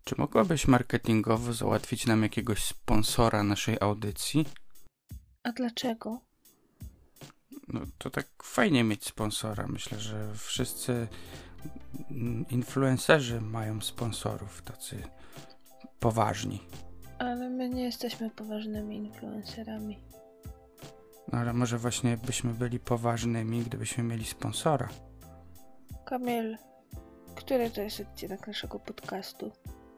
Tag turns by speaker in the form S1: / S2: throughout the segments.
S1: Czy mogłabyś marketingowo załatwić nam jakiegoś sponsora naszej audycji?
S2: A dlaczego?
S1: No to tak fajnie mieć sponsora. Myślę, że wszyscy influencerzy mają sponsorów, tacy poważni.
S2: Ale my nie jesteśmy poważnymi influencerami.
S1: No ale może właśnie byśmy byli poważnymi, gdybyśmy mieli sponsora.
S2: Kamil, który to jest odcinek naszego podcastu?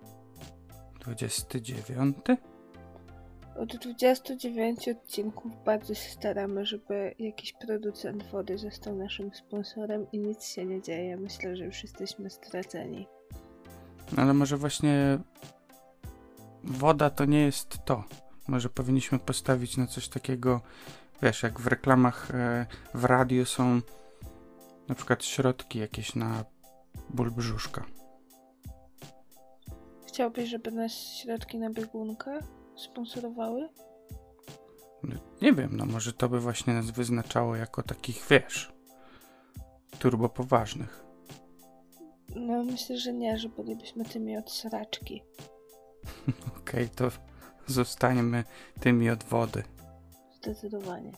S1: 29?
S2: Od 29 odcinków bardzo się staramy, żeby jakiś producent wody został naszym sponsorem i nic się nie dzieje. Myślę, że już jesteśmy straceni.
S1: No ale może właśnie woda to nie jest to. Może powinniśmy postawić na coś takiego, wiesz, jak w reklamach w radiu są na przykład środki jakieś na ból brzuszka.
S2: Chciałbyś, żeby nas środki na biegunkę sponsorowały?
S1: No, nie wiem, no może to by właśnie nas wyznaczało jako takich, wiesz, turbo poważnych.
S2: No myślę, że nie, że bylibyśmy tymi od sraczki.
S1: Okej, to zostańmy tymi od wody.
S2: Zdecydowanie.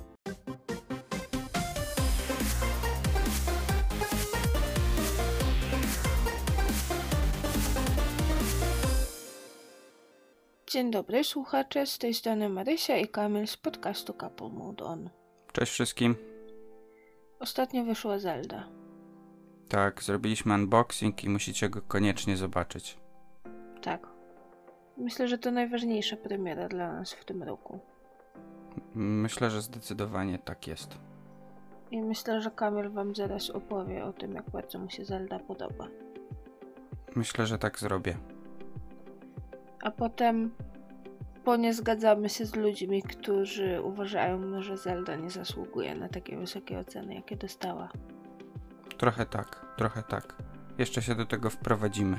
S2: Dzień dobry słuchacze, z tej strony Marysia i Kamil z podcastu Couple Mode On.
S1: Cześć wszystkim.
S2: Ostatnio wyszła Zelda.
S1: Tak, zrobiliśmy unboxing i musicie go koniecznie zobaczyć.
S2: Tak. Myślę, że to najważniejsza premiera dla nas w tym roku.
S1: Myślę, że zdecydowanie tak jest.
S2: I myślę, że Kamil wam zaraz opowie o tym, jak bardzo mu się Zelda podoba.
S1: Myślę, że tak zrobię.
S2: A potem nie zgadzamy się z ludźmi, którzy uważają, że Zelda nie zasługuje na takie wysokie oceny, jakie dostała.
S1: Trochę tak. Jeszcze się do tego wprowadzimy.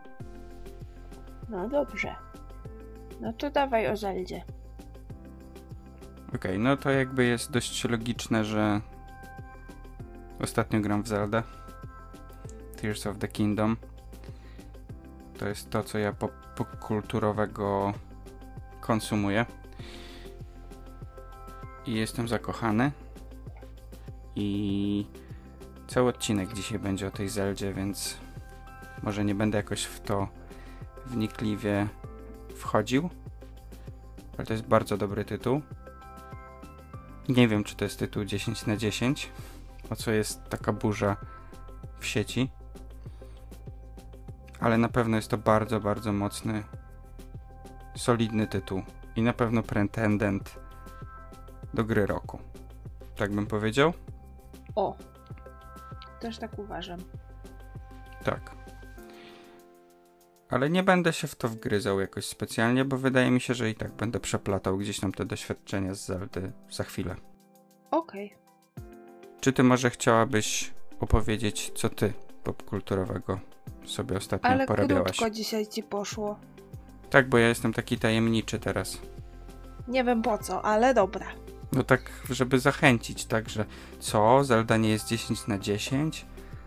S2: No dobrze. No to dawaj o Zeldzie.
S1: Okej, no to jakby jest dość logiczne, że ostatnio gram w Zelda. Tears of the Kingdom. To jest to, co ja popkulturowego konsumuję. I jestem zakochany. I cały odcinek dzisiaj będzie o tej Zeldzie, więc może nie będę jakoś w to wnikliwie wchodził. Ale to jest bardzo dobry tytuł. Nie wiem, czy to jest tytuł 10/10, o co jest taka burza w sieci. Ale na pewno jest to bardzo, bardzo mocny, solidny tytuł. I na pewno pretendent do gry roku. Tak bym powiedział?
S2: O! Też tak uważam.
S1: Tak. Ale nie będę się w to wgryzał jakoś specjalnie, bo wydaje mi się, że i tak będę przeplatał gdzieś tam te doświadczenia z Zeldy za chwilę.
S2: Okej.
S1: Czy ty może chciałabyś opowiedzieć, co ty popkulturowego sobie ostatnio
S2: Ale
S1: porabiałaś?
S2: krótko dzisiaj ci poszło.
S1: Tak, bo ja jestem taki tajemniczy teraz.
S2: Nie wiem po co, ale dobra.
S1: No tak, żeby zachęcić, tak, że co? Zelda nie jest 10/10?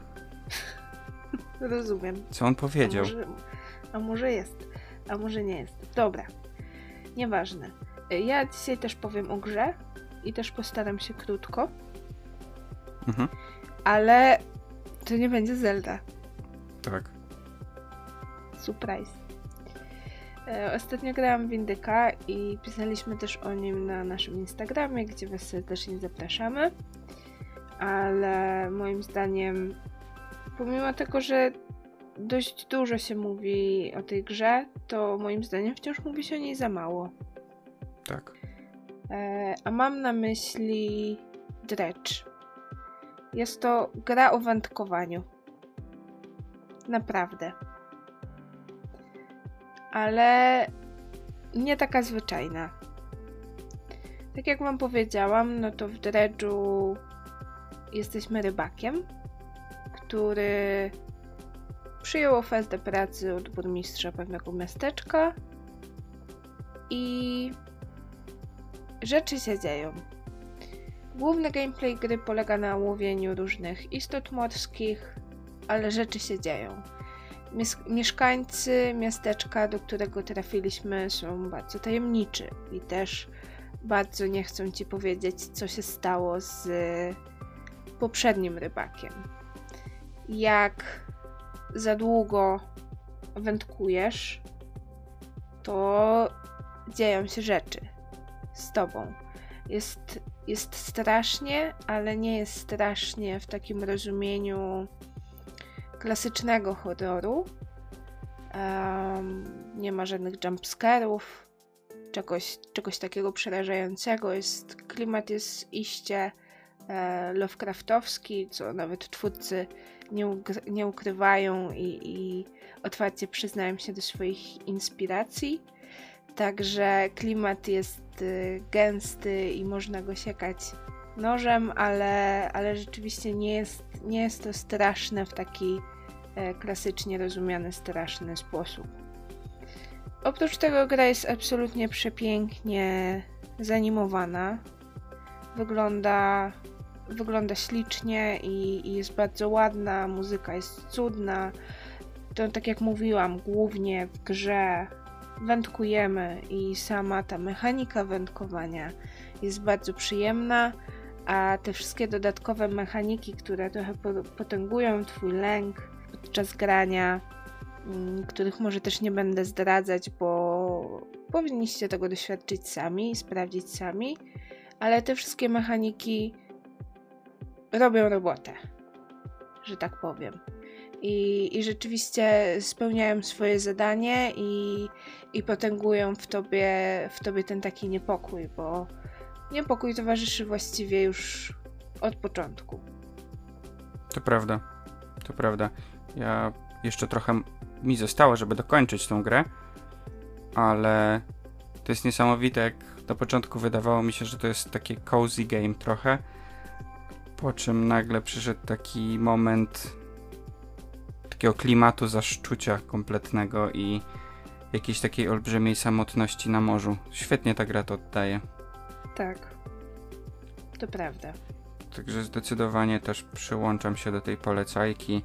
S2: Rozumiem.
S1: Co on powiedział?
S2: A może jest, a może nie jest. Dobra. Nieważne. Ja dzisiaj też powiem o grze i też postaram się krótko.
S1: Mhm.
S2: Ale to nie będzie Zelda.
S1: Tak.
S2: Surprise. Ostatnio grałam w Indyka i pisaliśmy też o nim na naszym Instagramie, gdzie was serdecznie zapraszamy. Ale moim zdaniem, pomimo tego, że dość dużo się mówi o tej grze, to moim zdaniem wciąż mówi się o niej za mało.
S1: Tak.
S2: A mam na myśli Dredge. Jest to gra o wędkowaniu. Naprawdę. Ale nie taka zwyczajna. Tak jak wam powiedziałam, no to w Dredge'u jesteśmy rybakiem, który przyjął ofertę pracy od burmistrza pewnego miasteczka i rzeczy się dzieją. Główny gameplay gry polega na łowieniu różnych istot morskich, ale rzeczy się dzieją. Mieszkańcy miasteczka, do którego trafiliśmy, są bardzo tajemniczy i też bardzo nie chcą ci powiedzieć, co się stało z poprzednim rybakiem. Jak za długo wędkujesz, to dzieją się rzeczy z tobą. Jest strasznie, ale nie jest strasznie w takim rozumieniu klasycznego horroru. Nie ma żadnych jumpscarów, czegoś takiego przerażającego. Klimat jest iście Lovecraftowski, co nawet twórcy nie ukrywają i otwarcie przyznają się do swoich inspiracji. Także klimat jest gęsty i można go siekać nożem, ale rzeczywiście nie jest to straszne w taki klasycznie rozumiany straszny sposób. Oprócz tego gra jest absolutnie przepięknie zanimowana. Wygląda ślicznie i jest bardzo ładna, muzyka jest cudna. To tak jak mówiłam, głównie w grze wędkujemy i sama ta mechanika wędkowania jest bardzo przyjemna, a te wszystkie dodatkowe mechaniki, które trochę potęgują twój lęk podczas grania, których może też nie będę zdradzać, bo powinniście tego doświadczyć sami i sprawdzić sami, ale te wszystkie mechaniki robią robotę, że tak powiem. I rzeczywiście spełniają swoje zadanie i potęgują w tobie ten taki niepokój, bo niepokój towarzyszy właściwie już od początku.
S1: To prawda. Ja jeszcze trochę mi zostało, żeby dokończyć tą grę, ale to jest niesamowite, jak na początku wydawało mi się, że to jest takie cozy game trochę, po czym nagle przyszedł taki moment takiego klimatu zaszczucia kompletnego i jakiejś takiej olbrzymiej samotności na morzu. Świetnie ta gra to oddaje.
S2: Tak, to prawda.
S1: Także zdecydowanie też przyłączam się do tej polecajki.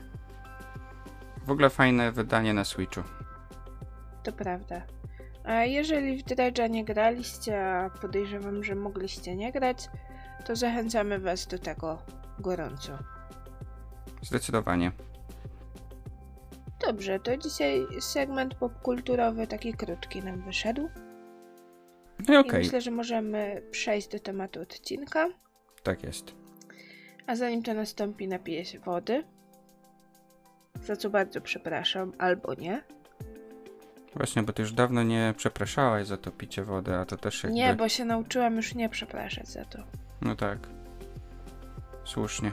S1: W ogóle fajne wydanie na Switchu.
S2: To prawda. A jeżeli w Dredge'a nie graliście, a podejrzewam, że mogliście nie grać, to zachęcamy was do tego gorąco.
S1: Zdecydowanie.
S2: Dobrze, to dzisiaj segment popkulturowy taki krótki nam wyszedł.
S1: No i okej.
S2: Myślę, że możemy przejść do tematu odcinka.
S1: Tak jest.
S2: A zanim to nastąpi, napiję się wody. Za co bardzo przepraszam, albo nie.
S1: Właśnie, bo ty już dawno nie przepraszałaś za to picie wody, a to też jakby...
S2: Nie, bo się nauczyłam już nie przepraszać za to.
S1: No tak. Słusznie.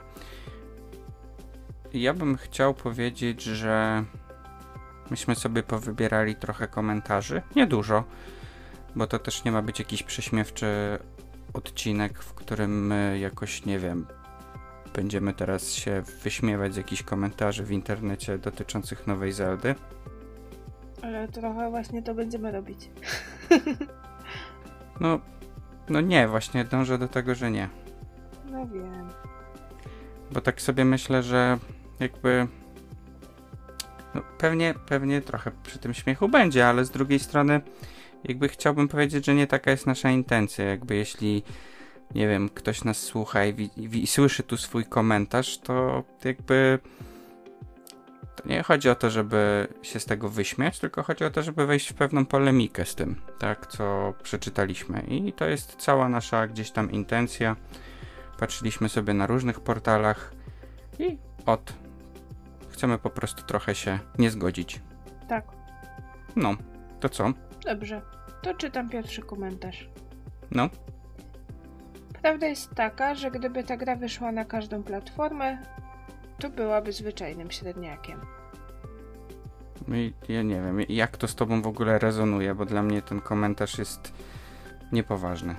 S1: Ja bym chciał powiedzieć, że myśmy sobie powybierali trochę komentarzy. Niedużo, bo to też nie ma być jakiś prześmiewczy odcinek, w którym my jakoś, nie wiem, będziemy teraz się wyśmiewać z jakichś komentarzy w internecie dotyczących nowej Zeldy.
S2: Ale trochę właśnie to będziemy robić.
S1: No nie, właśnie dążę do tego, że nie.
S2: No wiem.
S1: Bo tak sobie myślę, że jakby... No pewnie trochę przy tym śmiechu będzie, ale z drugiej strony jakby chciałbym powiedzieć, że nie taka jest nasza intencja. Jakby jeśli, nie wiem, ktoś nas słucha i słyszy tu swój komentarz, to jakby... To nie chodzi o to, żeby się z tego wyśmiać, tylko chodzi o to, żeby wejść w pewną polemikę z tym, tak, co przeczytaliśmy. I to jest cała nasza gdzieś tam intencja. Patrzyliśmy sobie na różnych portalach i chcemy po prostu trochę się nie zgodzić.
S2: Tak.
S1: No, to co?
S2: Dobrze, to czytam pierwszy komentarz.
S1: No.
S2: Prawda jest taka, że gdyby ta gra wyszła na każdą platformę, to byłaby zwyczajnym średniakiem.
S1: Ja nie wiem, jak to z tobą w ogóle rezonuje, bo dla mnie ten komentarz jest niepoważny.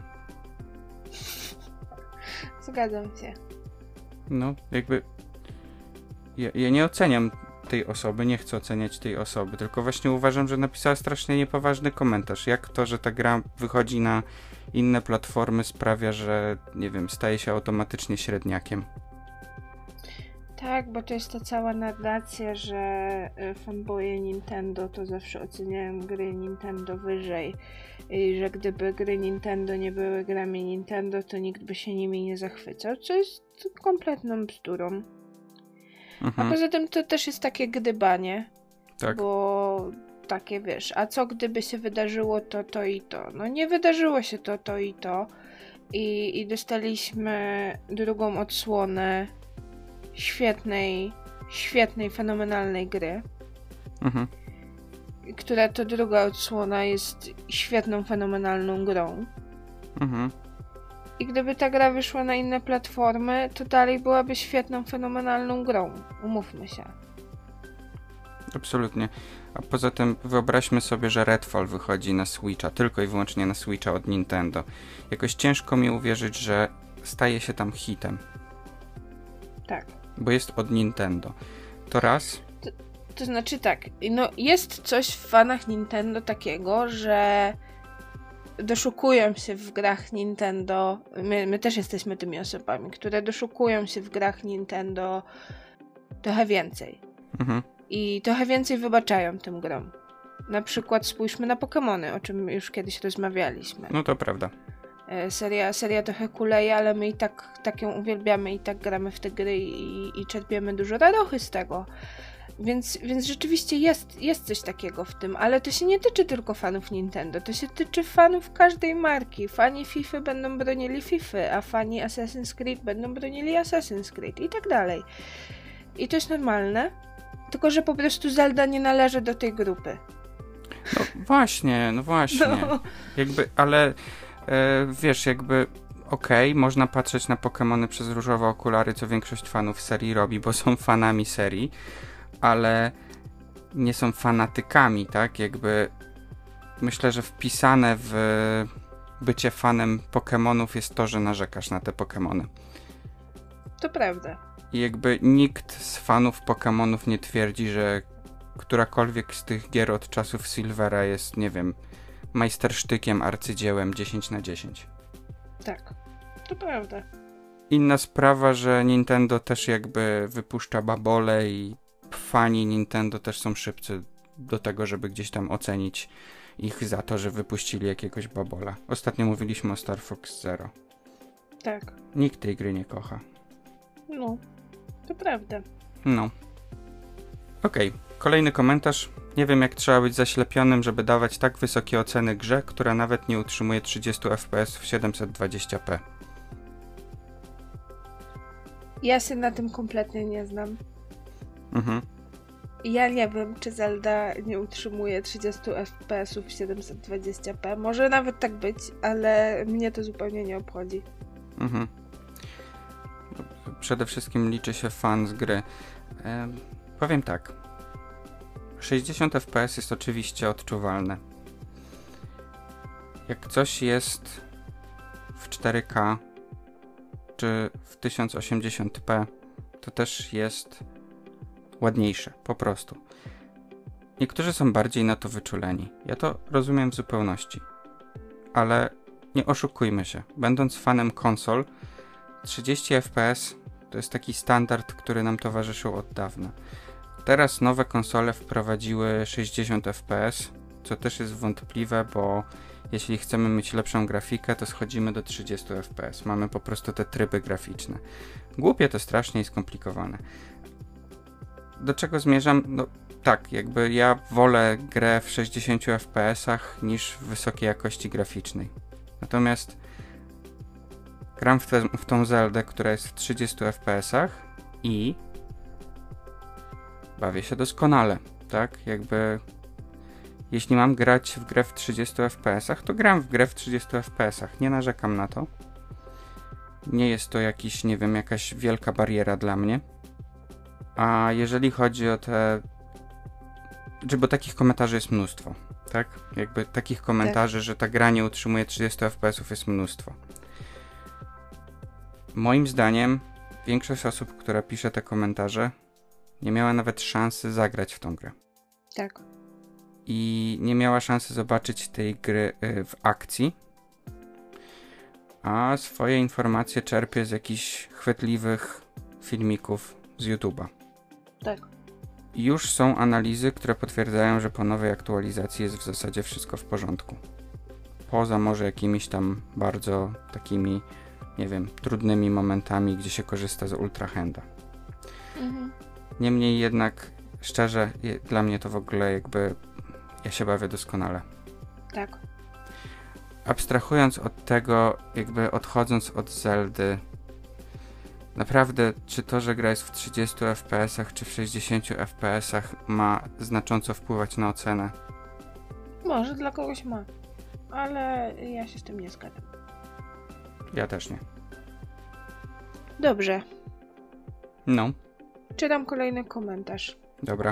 S2: Zgadzam się.
S1: No, jakby... Ja nie oceniam tej osoby, nie chcę oceniać tej osoby, tylko właśnie uważam, że napisała strasznie niepoważny komentarz. Jak to, że ta gra wychodzi na inne platformy sprawia, że, nie wiem, staje się automatycznie średniakiem.
S2: Tak, bo to jest ta cała narracja, że fanboye Nintendo to zawsze oceniają gry Nintendo wyżej i że gdyby gry Nintendo nie były grami Nintendo, to nikt by się nimi nie zachwycał, co jest kompletną bzdurą. A poza tym to też jest takie gdybanie,
S1: Tak.
S2: bo takie wiesz, a co gdyby się wydarzyło to i to? No nie wydarzyło się to i to i dostaliśmy drugą odsłonę świetnej, fenomenalnej gry, która to druga odsłona jest świetną, fenomenalną grą. I gdyby ta gra wyszła na inne platformy, to dalej byłaby świetną, fenomenalną grą. Umówmy się.
S1: Absolutnie. A poza tym wyobraźmy sobie, że Redfall wychodzi na Switcha, tylko i wyłącznie na Switcha od Nintendo. Jakoś ciężko mi uwierzyć, że staje się tam hitem.
S2: Tak.
S1: Bo jest od Nintendo. To raz.
S2: To znaczy tak, no jest coś w fanach Nintendo takiego, że doszukują się w grach Nintendo, my też jesteśmy tymi osobami, które doszukują się w grach Nintendo trochę więcej. I trochę więcej wybaczają tym grom. Na przykład spójrzmy na Pokemony, o czym już kiedyś rozmawialiśmy.
S1: No to prawda.
S2: Seria trochę kuleje, ale my i tak ją uwielbiamy i tak gramy w te gry i czerpiemy dużo radochy z tego. Więc rzeczywiście jest coś takiego w tym, ale to się nie tyczy tylko fanów Nintendo, to się tyczy fanów każdej marki. Fani FIFA będą bronili FIFA, a fani Assassin's Creed będą bronili Assassin's Creed i tak dalej. I to jest normalne, tylko że po prostu Zelda nie należy do tej grupy.
S1: No właśnie. No. Jakby, ale wiesz, jakby okej, można patrzeć na Pokemony przez różowe okulary, co większość fanów serii robi, bo są fanami serii, ale nie są fanatykami, tak? Jakby myślę, że wpisane w bycie fanem Pokemonów jest to, że narzekasz na te Pokemony.
S2: To prawda.
S1: I jakby nikt z fanów Pokemonów nie twierdzi, że którakolwiek z tych gier od czasów Silvera jest, nie wiem, majstersztykiem, arcydziełem 10/10.
S2: Tak, to prawda.
S1: Inna sprawa, że Nintendo też jakby wypuszcza babole i fani Nintendo też są szybcy do tego, żeby gdzieś tam ocenić ich za to, że wypuścili jakiegoś babola. Ostatnio mówiliśmy o Star Fox Zero.
S2: Tak.
S1: Nikt tej gry nie kocha.
S2: No, to prawda.
S1: No. Okej, kolejny komentarz. Nie wiem, jak trzeba być zaślepionym, żeby dawać tak wysokie oceny grze, która nawet nie utrzymuje 30 fps w 720p.
S2: Ja się na tym kompletnie nie znam.
S1: Mhm.
S2: Ja nie wiem, czy Zelda nie utrzymuje 30 fps w 720p. Może nawet tak być, ale mnie to zupełnie nie obchodzi.
S1: Mhm. Przede wszystkim liczy się fan z gry. Powiem tak. 60 fps jest oczywiście odczuwalne. Jak coś jest w 4K czy w 1080p, to też jest ładniejsze, po prostu. Niektórzy są bardziej na to wyczuleni. Ja to rozumiem w zupełności. Ale nie oszukujmy się. Będąc fanem konsol, 30 fps to jest taki standard, który nam towarzyszył od dawna. Teraz nowe konsole wprowadziły 60 fps, co też jest wątpliwe, bo jeśli chcemy mieć lepszą grafikę, to schodzimy do 30 fps. Mamy po prostu te tryby graficzne. Głupie to strasznie i skomplikowane. Do czego zmierzam? No tak, jakby ja wolę grę w 60 fps niż w wysokiej jakości graficznej. Natomiast gram w tą Zeldę, która jest w 30 fps i bawię się doskonale, tak? Jakby jeśli mam grać w grę w 30 fps, to gram w grę w 30 fps. Nie narzekam na to. Nie jest to jakiś, nie wiem, jakaś wielka bariera dla mnie. A jeżeli chodzi o te... Bo takich komentarzy jest mnóstwo, tak? Jakby takich komentarzy, że ta gra nie utrzymuje 30 fps jest mnóstwo. Moim zdaniem większość osób, która pisze te komentarze, nie miała nawet szansy zagrać w tą grę.
S2: Tak.
S1: I nie miała szansy zobaczyć tej gry w akcji, a swoje informacje czerpie z jakichś chwytliwych filmików z YouTube'a.
S2: Tak.
S1: I już są analizy, które potwierdzają, że po nowej aktualizacji jest w zasadzie wszystko w porządku. Poza może jakimiś tam bardzo takimi, nie wiem, trudnymi momentami, gdzie się korzysta z Ultra Handa. Niemniej jednak, szczerze, dla mnie to w ogóle jakby, ja się bawię doskonale.
S2: Tak.
S1: Abstrahując od tego, jakby odchodząc od Zeldy, naprawdę, czy to, że gra jest w 30 FPS-ach, czy w 60 FPS-ach ma znacząco wpływać na ocenę?
S2: Może dla kogoś ma, ale ja się z tym nie zgadzam.
S1: Ja też nie.
S2: Dobrze.
S1: No,
S2: Czytam kolejny komentarz.
S1: dobra.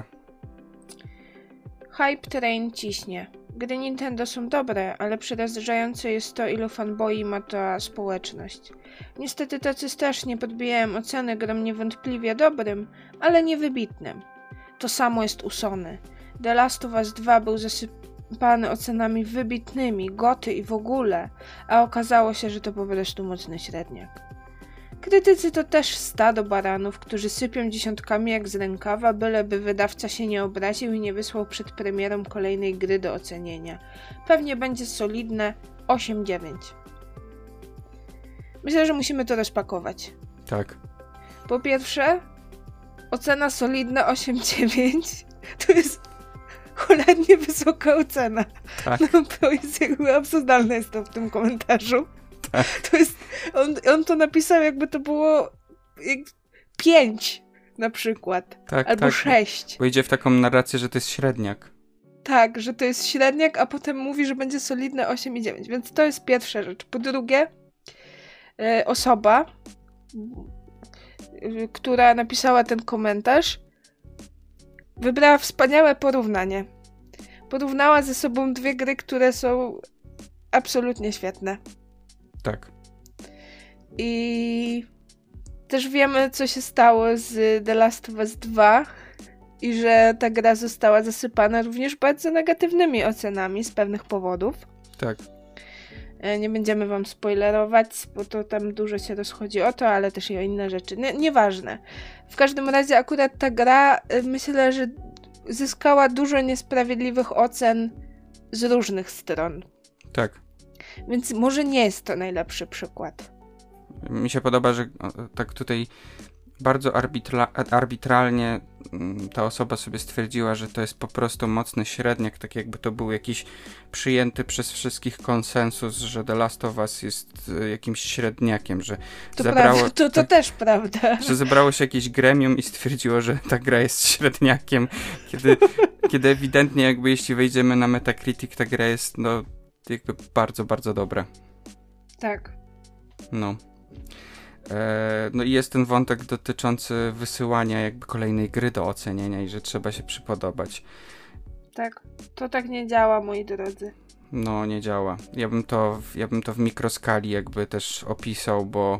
S2: Hype Train ciśnie. Gry Nintendo są dobre, ale przerażające jest to, ilu fanboi ma ta społeczność. Niestety tacy strasznie podbijają oceny grom niewątpliwie dobrym, ale niewybitnym. To samo jest u Sony. The Last of Us 2 był zasypany ocenami wybitnymi, goty i w ogóle, a okazało się, że to po prostu mocny średniak. Krytycy to też stado baranów, którzy sypią dziesiątkami jak z rękawa, byleby wydawca się nie obraził i nie wysłał przed premierą kolejnej gry do ocenienia. Pewnie będzie solidne 8-9. Myślę, że musimy to rozpakować.
S1: Tak.
S2: Po pierwsze, ocena solidna 8-9 to jest cholernie wysoka ocena.
S1: Tak.
S2: No to jest jakby absurdalne jest to w tym komentarzu.
S1: Tak.
S2: To jest, on to napisał jakby to było 5 na przykład.
S1: Tak,
S2: Albo
S1: tak.
S2: 6.
S1: Bo idzie w taką narrację, że to jest średniak.
S2: Tak, że to jest średniak, a potem mówi, że będzie solidne 8,9. Więc to jest pierwsza rzecz. Po drugie, osoba, która napisała ten komentarz, wybrała wspaniałe porównanie. Porównała ze sobą dwie gry, które są absolutnie świetne.
S1: Tak.
S2: I też wiemy, co się stało z The Last of Us 2 i że ta gra została zasypana również bardzo negatywnymi ocenami z pewnych powodów.
S1: Tak.
S2: Nie będziemy wam spoilerować, bo to tam dużo się rozchodzi o to, ale też i o inne rzeczy. Nieważne. W każdym razie akurat ta gra, myślę, że zyskała dużo niesprawiedliwych ocen z różnych stron.
S1: Tak.
S2: Więc może nie jest to najlepszy przykład.
S1: Mi się podoba, że tak tutaj bardzo arbitralnie ta osoba sobie stwierdziła, że to jest po prostu mocny średniak, tak jakby to był jakiś przyjęty przez wszystkich konsensus, że The Last of Us jest jakimś średniakiem, że
S2: To
S1: zebrało...
S2: prawda, to też prawda.
S1: Że zebrało się jakieś gremium i stwierdziło, że ta gra jest średniakiem, kiedy ewidentnie jakby jeśli wejdziemy na Metacritic, ta gra jest no jakby bardzo, bardzo dobra.
S2: Tak.
S1: No. No i jest ten wątek dotyczący wysyłania jakby kolejnej gry do ocenienia i że trzeba się przypodobać.
S2: Tak. To tak nie działa, moi drodzy.
S1: No, nie działa. Ja bym to w mikroskali jakby też opisał, bo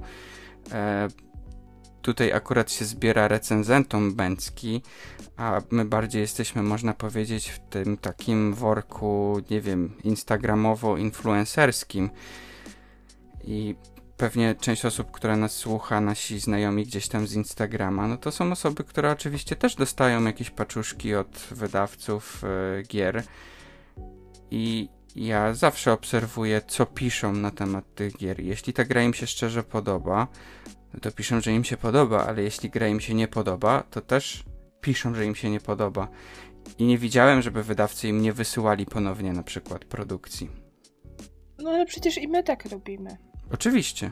S1: tutaj akurat się zbiera recenzentom bęcki, a my bardziej jesteśmy, można powiedzieć, w tym takim worku, nie wiem, instagramowo-influencerskim. I pewnie część osób, która nas słucha, nasi znajomi gdzieś tam z Instagrama, no to są osoby, które oczywiście też dostają jakieś paczuszki od wydawców gier. I ja zawsze obserwuję, co piszą na temat tych gier. Jeśli ta gra im się szczerze podoba, no to piszą, że im się podoba, ale jeśli gra im się nie podoba, to też piszą, że im się nie podoba. I nie widziałem, żeby wydawcy im nie wysyłali ponownie na przykład produkcji.
S2: No ale przecież i my tak robimy.
S1: Oczywiście.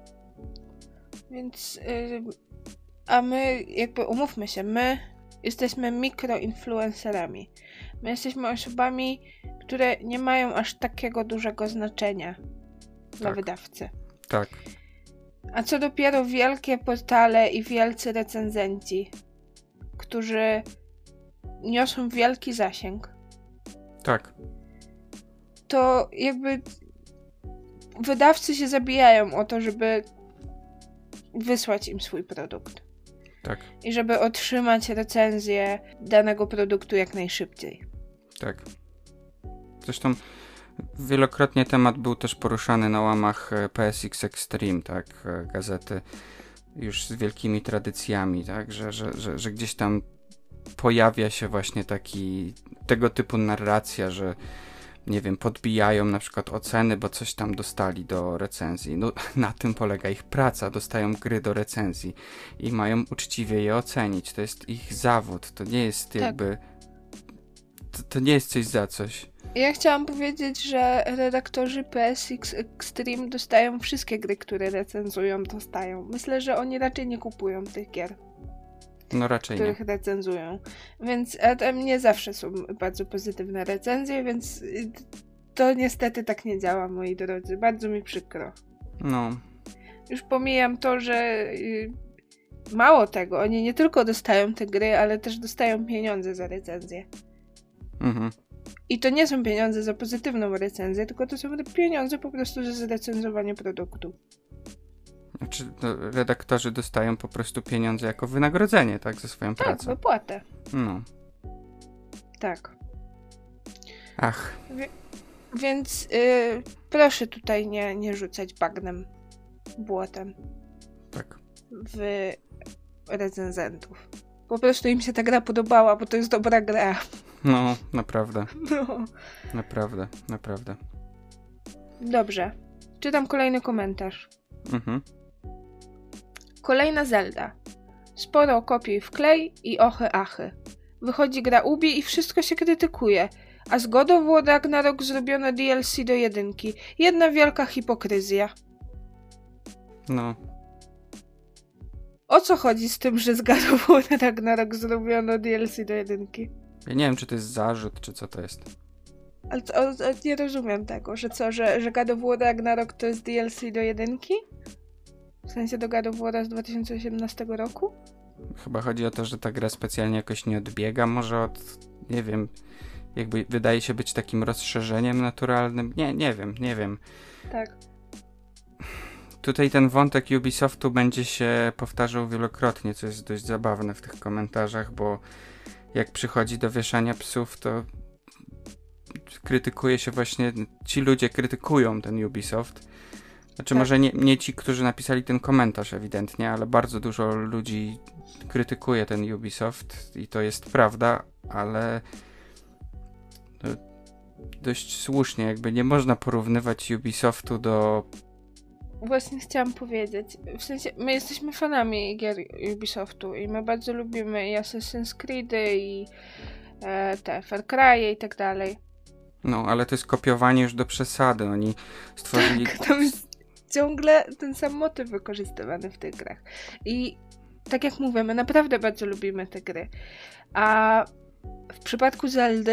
S2: Więc, a my, jakby umówmy się, my jesteśmy mikroinfluencerami. My jesteśmy osobami, które nie mają aż takiego dużego znaczenia dla wydawcy.
S1: Tak.
S2: A co dopiero wielkie portale i wielcy recenzenci, którzy niosą wielki zasięg.
S1: Tak.
S2: To jakby wydawcy się zabijają o to, żeby wysłać im swój produkt.
S1: Tak.
S2: I żeby otrzymać recenzję danego produktu jak najszybciej.
S1: Tak. Zresztą wielokrotnie temat był też poruszany na łamach PSX Extreme, tak, gazety. już z wielkimi tradycjami, tak? Że gdzieś tam pojawia się właśnie tego typu narracja, że nie wiem, podbijają na przykład oceny, bo coś tam dostali do recenzji. No, na tym polega ich praca. Dostają gry do recenzji i mają uczciwie je ocenić. To jest ich zawód. To nie jest jakby... To nie jest coś za coś.
S2: Ja chciałam powiedzieć, że redaktorzy PSX Extreme dostają wszystkie gry, które recenzują, dostają. Myślę, że oni raczej nie kupują tych gier.
S1: No raczej
S2: których
S1: nie.
S2: recenzują. Więc tam nie zawsze są bardzo pozytywne recenzje, więc to niestety tak nie działa, moi drodzy. Bardzo mi przykro.
S1: No.
S2: Już pomijam to, że mało tego, oni nie tylko dostają te gry, ale też dostają pieniądze za recenzję.
S1: Mhm.
S2: I to nie są pieniądze za pozytywną recenzję, tylko to są pieniądze po prostu za zrecenzowanie produktu.
S1: Znaczy, redaktorzy dostają po prostu pieniądze jako wynagrodzenie, tak, za swoją pracę.
S2: Tak, wypłatę.
S1: No.
S2: Tak.
S1: Ach.
S2: Więc proszę tutaj nie rzucać bagnem, błotem
S1: Tak.
S2: w recenzentów. Po prostu im się ta gra podobała, bo to jest dobra gra.
S1: No, naprawdę.
S2: No.
S1: Naprawdę.
S2: Dobrze. Czytam kolejny komentarz.
S1: Mhm.
S2: Kolejna Zelda. Sporo kopii w klej i ochy achy. Wychodzi gra Ubi i wszystko się krytykuje. A z God of War Ragnarok zrobiono DLC do 1. Jedna wielka hipokryzja.
S1: No.
S2: O co chodzi z tym, że z God of War Ragnarok zrobiono DLC do 1?
S1: Ja nie wiem, czy to jest zarzut, czy co to jest.
S2: Ale nie rozumiem tego, że co, że God of War Ragnarok to jest DLC do 1? W sensie do God of War z 2018 roku?
S1: Chyba chodzi o to, że ta gra specjalnie jakoś nie odbiega, może od, nie wiem, jakby wydaje się być takim rozszerzeniem naturalnym. Nie wiem.
S2: Tak.
S1: Tutaj ten wątek Ubisoftu będzie się powtarzał wielokrotnie, co jest dość zabawne w tych komentarzach, bo jak przychodzi do wieszania psów, to krytykuje się właśnie, ci ludzie krytykują ten Ubisoft. Znaczy
S2: tak.
S1: Może nie ci, którzy napisali ten komentarz ewidentnie, ale bardzo dużo ludzi krytykuje ten Ubisoft i to jest prawda, ale dość słusznie, jakby nie można porównywać Ubisoftu do...
S2: Właśnie chciałam powiedzieć, w sensie my jesteśmy fanami gier Ubisoftu i my bardzo lubimy i Assassin's Creedy i te Far Cry'e i tak dalej.
S1: No, ale to jest kopiowanie już do przesady, oni stworzyli...
S2: Tak, tam jest ciągle ten sam motyw wykorzystywany w tych grach. I tak jak mówię, my naprawdę bardzo lubimy te gry. A w przypadku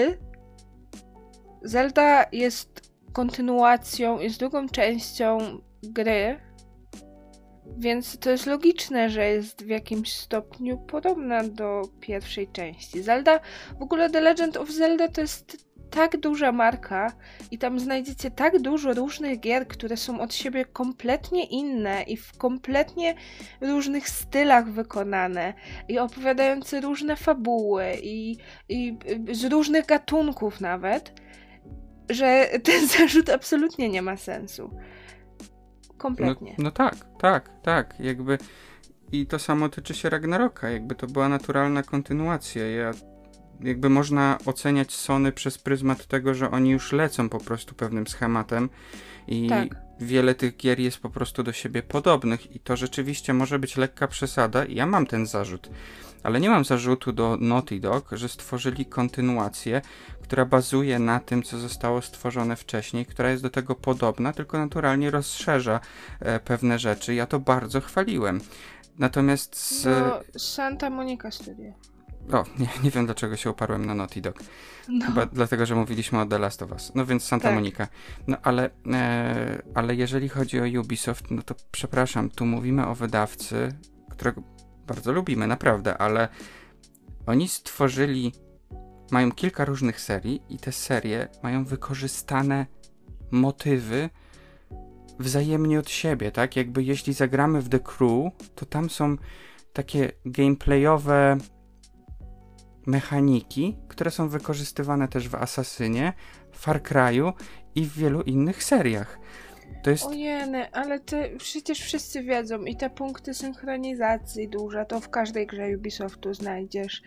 S2: Zelda jest kontynuacją, jest drugą częścią gry, więc to jest logiczne, że jest w jakimś stopniu podobna do pierwszej części. Zelda, w ogóle The Legend of Zelda to jest tak duża marka i tam znajdziecie tak dużo różnych gier, które są od siebie kompletnie inne i w kompletnie różnych stylach wykonane i opowiadające różne fabuły i z różnych gatunków nawet, że ten zarzut absolutnie nie ma sensu. Kompletnie.
S1: No tak, jakby i to samo tyczy się Ragnaroka, jakby to była naturalna kontynuacja. Jakby można oceniać Sony przez pryzmat tego, że oni już lecą po prostu pewnym schematem i wiele tych gier jest po prostu do siebie podobnych i to rzeczywiście może być lekka przesada i ja mam ten zarzut, ale nie mam zarzutu do Naughty Dog, że stworzyli kontynuację, która bazuje na tym, co zostało stworzone wcześniej, która jest do tego podobna, tylko naturalnie rozszerza pewne rzeczy. Ja to bardzo chwaliłem. Natomiast
S2: Santa Monica Studio.
S1: Nie wiem, dlaczego się uparłem na Naughty Dog.
S2: No.
S1: Chyba dlatego, że mówiliśmy o The Last of Us. No więc Santa Monica. No ale jeżeli chodzi o Ubisoft, no to przepraszam, tu mówimy o wydawcy, którego bardzo lubimy, naprawdę, ale oni mają kilka różnych serii i te serie mają wykorzystane motywy wzajemnie od siebie, tak? Jakby jeśli zagramy w The Crew, to tam są takie gameplayowe mechaniki, które są wykorzystywane też w Assassinie, Far Cry'u i w wielu innych seriach. To jest...
S2: Ojeny, ale przecież wszyscy wiedzą i te punkty synchronizacji duże, to w każdej grze Ubisoftu znajdziesz.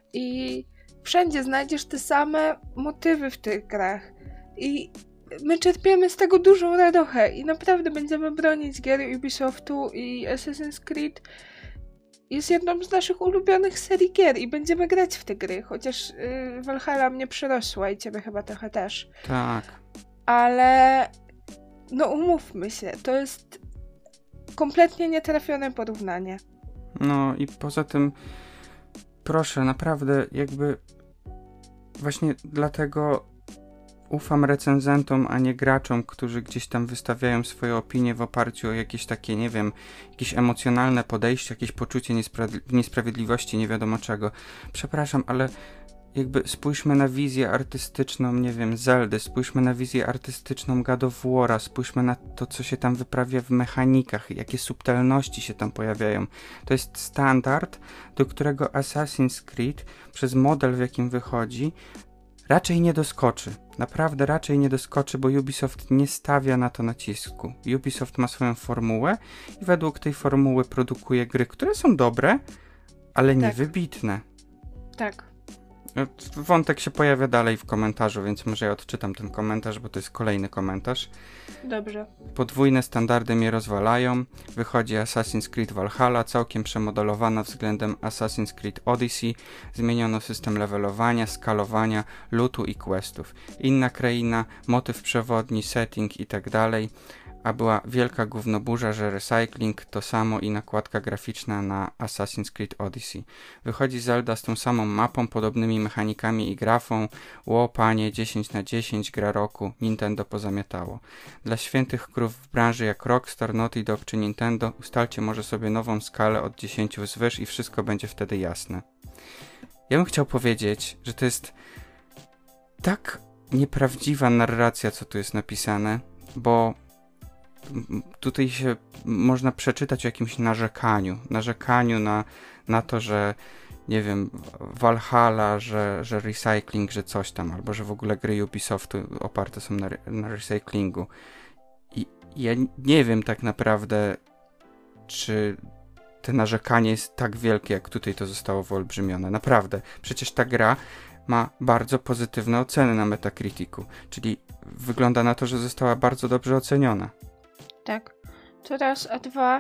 S2: I wszędzie znajdziesz te same motywy w tych grach. I my czerpiemy z tego dużą radochę i naprawdę będziemy bronić gier Ubisoftu i Assassin's Creed jest jedną z naszych ulubionych serii gier i będziemy grać w te gry, chociaż Valhalla mnie przerosła i ciebie chyba trochę też.
S1: Tak.
S2: Ale no umówmy się, to jest kompletnie nietrafione porównanie.
S1: No i poza tym proszę, naprawdę jakby właśnie dlatego ufam recenzentom, a nie graczom, którzy gdzieś tam wystawiają swoje opinie w oparciu o jakieś takie, nie wiem, jakieś emocjonalne podejście, jakieś poczucie niesprawiedliwości, nie wiadomo czego. Przepraszam, ale jakby spójrzmy na wizję artystyczną, nie wiem, Zeldy, spójrzmy na wizję artystyczną God of War'a, spójrzmy na to, co się tam wyprawia w mechanikach, jakie subtelności się tam pojawiają. To jest standard, do którego Assassin's Creed przez model, w jakim wychodzi, raczej nie doskoczy. Naprawdę raczej nie doskoczy, bo Ubisoft nie stawia na to nacisku. Ubisoft ma swoją formułę i według tej formuły produkuje gry, które są dobre, ale nie wybitne.
S2: Tak.
S1: Wątek się pojawia dalej w komentarzu, więc może ja odczytam ten komentarz, bo to jest kolejny komentarz.
S2: Dobrze.
S1: Podwójne standardy mnie rozwalają. Wychodzi Assassin's Creed Valhalla, całkiem przemodelowana względem Assassin's Creed Odyssey. Zmieniono system levelowania, skalowania, lootu i questów. Inna kraina, motyw przewodni, setting i tak dalej. A była wielka gównoburza, że recycling to samo i nakładka graficzna na Assassin's Creed Odyssey. Wychodzi Zelda z tą samą mapą, podobnymi mechanikami i grafą. Ło, panie, 10/10, gra roku, Nintendo pozamiatało. Dla świętych krów w branży jak Rockstar, Naughty Dog czy Nintendo ustalcie może sobie nową skalę od 10 wzwyż i wszystko będzie wtedy jasne. Ja bym chciał powiedzieć, że to jest tak nieprawdziwa narracja, co tu jest napisane, bo tutaj się można przeczytać o jakimś narzekaniu na to, że nie wiem, Valhalla, że recycling, że coś tam, albo że w ogóle gry Ubisoftu oparte są na recyklingu. I ja nie wiem tak naprawdę, czy to narzekanie jest tak wielkie, jak tutaj to zostało wyolbrzymione. Naprawdę. Przecież ta gra ma bardzo pozytywne oceny na Metacriticu, czyli wygląda na to, że została bardzo dobrze oceniona.
S2: Tak. To raz, a dwa,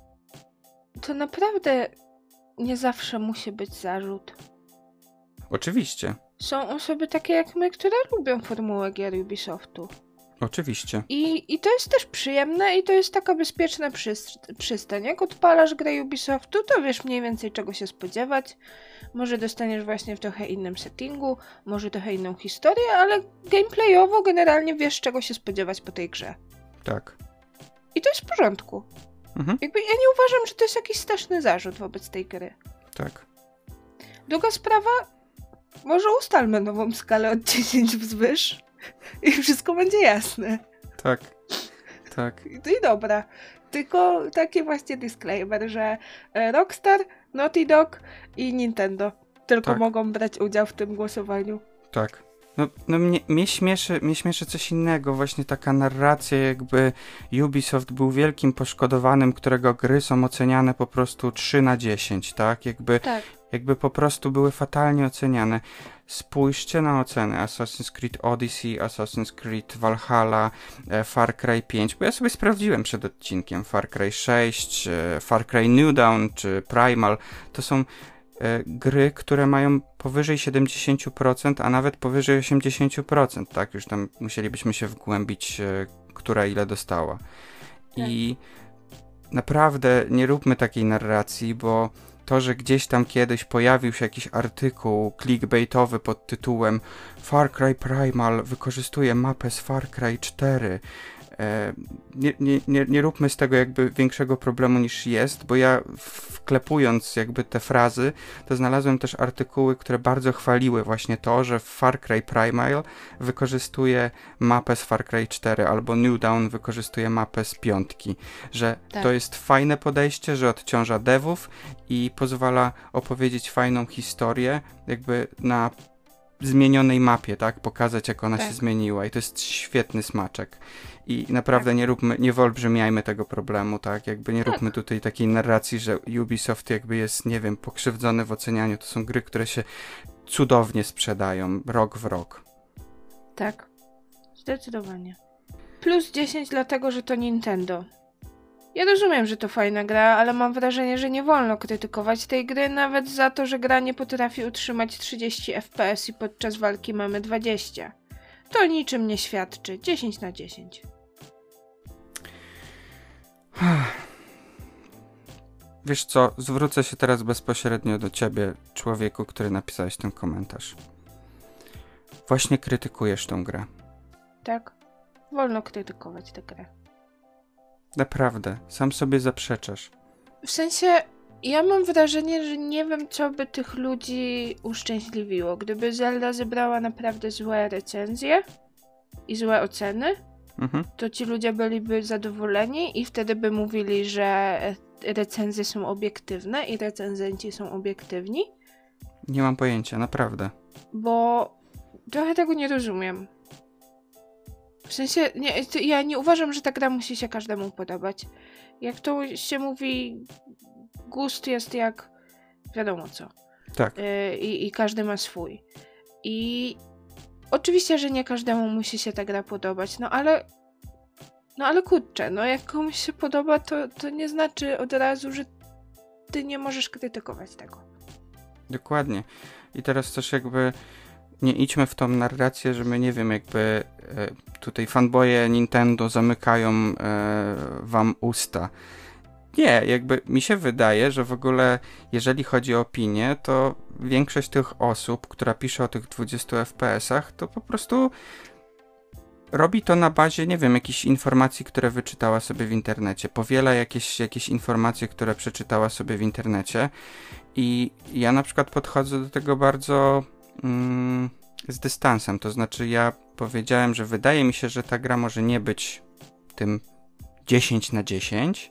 S2: to naprawdę nie zawsze musi być zarzut.
S1: Oczywiście.
S2: Są osoby takie jak my, które lubią formułę gier Ubisoftu.
S1: Oczywiście.
S2: I to jest też przyjemne i to jest taka bezpieczna przystań. Jak odpalasz grę Ubisoftu, to wiesz mniej więcej czego się spodziewać. Może dostaniesz właśnie w trochę innym settingu, może trochę inną historię, ale gameplayowo generalnie wiesz czego się spodziewać po tej grze.
S1: Tak.
S2: I to jest w porządku. Jakby ja nie uważam, że to jest jakiś straszny zarzut wobec tej gry.
S1: Tak.
S2: Druga sprawa, może ustalmy nową skalę od 10 wzwyż i wszystko będzie jasne.
S1: Tak. Tak.
S2: I dobra. Tylko taki właśnie disclaimer, że Rockstar, Naughty Dog i Nintendo tylko mogą brać udział w tym głosowaniu. Tak.
S1: No mnie śmieszy coś innego, właśnie taka narracja, jakby Ubisoft był wielkim poszkodowanym, którego gry są oceniane po prostu 3/10, tak? Jakby po prostu były fatalnie oceniane. Spójrzcie na oceny Assassin's Creed Odyssey, Assassin's Creed Valhalla, Far Cry 5, bo ja sobie sprawdziłem przed odcinkiem Far Cry 6, Far Cry New Dawn czy Primal, to są gry, które mają powyżej 70%, a nawet powyżej 80%, tak? Już tam musielibyśmy się wgłębić, która ile dostała. Tak. I naprawdę nie róbmy takiej narracji, bo to, że gdzieś tam kiedyś pojawił się jakiś artykuł clickbaitowy pod tytułem Far Cry Primal wykorzystuje mapę z Far Cry 4, nie róbmy z tego jakby większego problemu niż jest, bo ja wklepując jakby te frazy, to znalazłem też artykuły, które bardzo chwaliły właśnie to, że Far Cry Primal wykorzystuje mapę z Far Cry 4 albo New Dawn wykorzystuje mapę z 5, że to jest fajne podejście, że odciąża devów i pozwala opowiedzieć fajną historię jakby na zmienionej mapie, tak? Pokazać, jak ona
S2: Tak.
S1: się zmieniła i to jest świetny smaczek. I naprawdę nie wyolbrzymiajmy tego problemu, tak? Jakby nie róbmy tutaj takiej narracji, że Ubisoft jakby jest, nie wiem, pokrzywdzony w ocenianiu. To są gry, które się cudownie sprzedają, rok w rok.
S2: Tak, zdecydowanie. Plus 10 dlatego, że to Nintendo. Ja rozumiem, że to fajna gra, ale mam wrażenie, że nie wolno krytykować tej gry nawet za to, że gra nie potrafi utrzymać 30 FPS i podczas walki mamy 20. To o niczym nie świadczy. 10 na 10.
S1: Wiesz co, zwrócę się teraz bezpośrednio do ciebie, człowieku, który napisałeś ten komentarz. Właśnie krytykujesz tą grę.
S2: Tak, wolno krytykować tę grę.
S1: Naprawdę, sam sobie zaprzeczasz.
S2: W sensie, ja mam wrażenie, że nie wiem, co by tych ludzi uszczęśliwiło. Gdyby Zelda zebrała naprawdę złe recenzje i złe oceny, to ci ludzie byliby zadowoleni i wtedy by mówili, że recenzje są obiektywne i recenzenci są obiektywni.
S1: Nie mam pojęcia, naprawdę.
S2: Bo trochę tego nie rozumiem. W sensie, ja nie uważam, że ta gra musi się każdemu podobać. Jak to się mówi, gust jest jak wiadomo co.
S1: Tak.
S2: I każdy ma swój. I oczywiście, że nie każdemu musi się ta gra podobać, no ale kurczę, no jak komuś się podoba, to nie znaczy od razu, że ty nie możesz krytykować tego.
S1: Dokładnie. I teraz też jakby nie idźmy w tą narrację, że my nie wiem, jakby tutaj fanboye Nintendo zamykają wam usta. Nie, jakby mi się wydaje, że w ogóle jeżeli chodzi o opinię, to większość tych osób, która pisze o tych 20 FPS-ach, to po prostu robi to na bazie, nie wiem, jakichś informacji, które wyczytała sobie w internecie. Powiela jakieś informacje, które przeczytała sobie w internecie. I ja na przykład podchodzę do tego bardzo z dystansem. To znaczy ja powiedziałem, że wydaje mi się, że ta gra może nie być tym 10 na 10,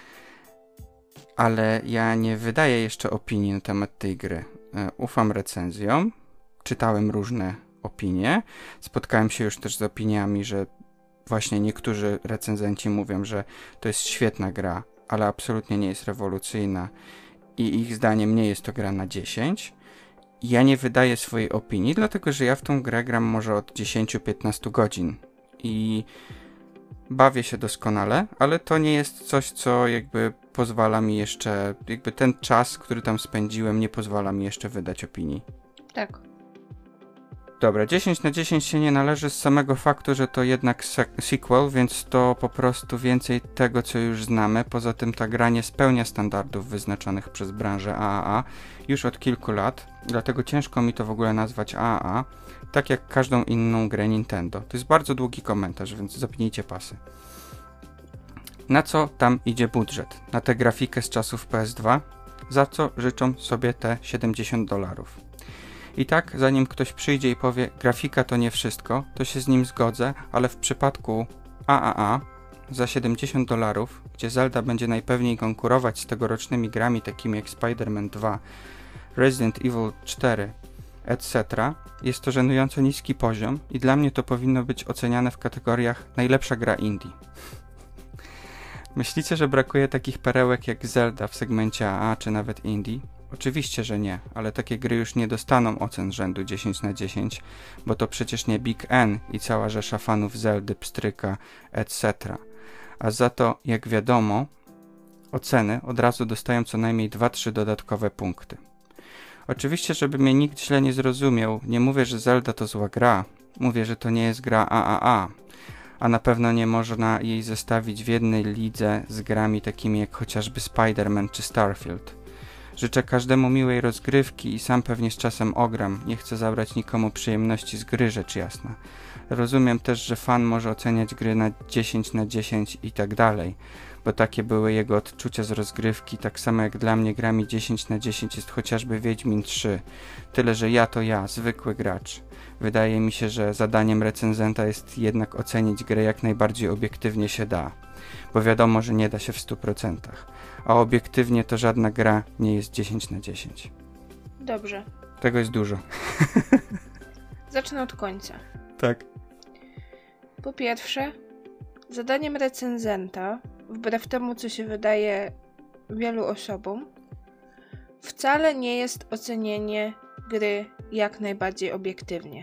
S1: ale ja nie wydaję jeszcze opinii na temat tej gry. Ufam recenzjom, czytałem różne opinie, spotkałem się już też z opiniami, że właśnie niektórzy recenzenci mówią, że to jest świetna gra, ale absolutnie nie jest rewolucyjna i ich zdaniem nie jest to gra na 10. Ja nie wydaję swojej opinii, dlatego że ja w tą grę gram może od 10-15 godzin i bawię się doskonale, ale to nie jest coś, co jakby pozwala mi jeszcze, jakby ten czas, który tam spędziłem, nie pozwala mi jeszcze wydać opinii.
S2: Tak.
S1: Dobra, 10 na 10 się nie należy z samego faktu, że to jednak sequel, więc to po prostu więcej tego, co już znamy. Poza tym ta gra nie spełnia standardów wyznaczonych przez branżę AAA już od kilku lat, dlatego ciężko mi to w ogóle nazwać AAA, tak jak każdą inną grę Nintendo. To jest bardzo długi komentarz, więc zapnijcie pasy. Na co tam idzie budżet? Na tę grafikę z czasów PS2? Za co życzą sobie te $70? I tak, zanim ktoś przyjdzie i powie, grafika to nie wszystko, to się z nim zgodzę, ale w przypadku AAA za $70, gdzie Zelda będzie najpewniej konkurować z tegorocznymi grami takimi jak Spider-Man 2, Resident Evil 4, etc., jest to żenująco niski poziom i dla mnie to powinno być oceniane w kategoriach najlepsza gra indie. Myślicie, że brakuje takich perełek jak Zelda w segmencie AA czy nawet indie? Oczywiście, że nie, ale takie gry już nie dostaną ocen rzędu 10 na 10, bo to przecież nie Big N i cała rzesza fanów Zeldy, pstryka, etc. A za to, jak wiadomo, oceny od razu dostają co najmniej 2-3 dodatkowe punkty. Oczywiście, żeby mnie nikt źle nie zrozumiał, nie mówię, że Zelda to zła gra, mówię, że to nie jest gra AAA, a na pewno nie można jej zestawić w jednej lidze z grami takimi jak chociażby Spider-Man czy Starfield. Życzę każdemu miłej rozgrywki i sam pewnie z czasem ogram. Nie chcę zabrać nikomu przyjemności z gry, rzecz jasna. Rozumiem też, że fan może oceniać gry na 10 na 10 i tak dalej, bo takie były jego odczucia z rozgrywki, tak samo jak dla mnie grami 10 na 10 jest chociażby Wiedźmin 3. Tyle, że ja to ja, zwykły gracz. Wydaje mi się, że zadaniem recenzenta jest jednak ocenić grę jak najbardziej obiektywnie się da, bo wiadomo, że nie da się w 100%. A obiektywnie to żadna gra nie jest 10 na 10.
S2: Dobrze.
S1: Tego jest dużo.
S2: Zacznę od końca.
S1: Tak.
S2: Po pierwsze, zadaniem recenzenta, wbrew temu, co się wydaje wielu osobom, wcale nie jest ocenienie gry jak najbardziej obiektywnie.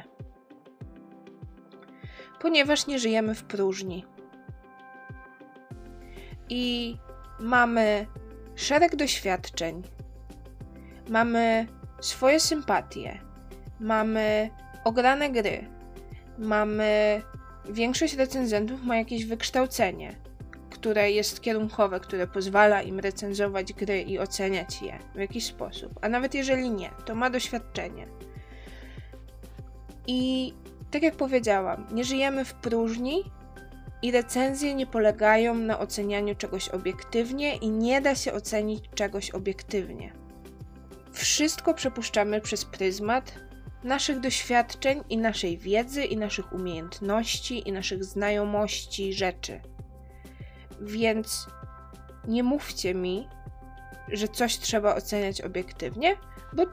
S2: Ponieważ nie żyjemy w próżni. I mamy szereg doświadczeń, mamy swoje sympatie, mamy ograne gry, mamy... Większość recenzentów ma jakieś wykształcenie, które jest kierunkowe, które pozwala im recenzować gry i oceniać je w jakiś sposób. A nawet jeżeli nie, to ma doświadczenie. I tak jak powiedziałam, nie żyjemy w próżni i recenzje nie polegają na ocenianiu czegoś obiektywnie i nie da się ocenić czegoś obiektywnie. Wszystko przepuszczamy przez pryzmat naszych doświadczeń i naszej wiedzy, i naszych umiejętności, i naszych znajomości rzeczy. Więc nie mówcie mi, że coś trzeba oceniać obiektywnie, bo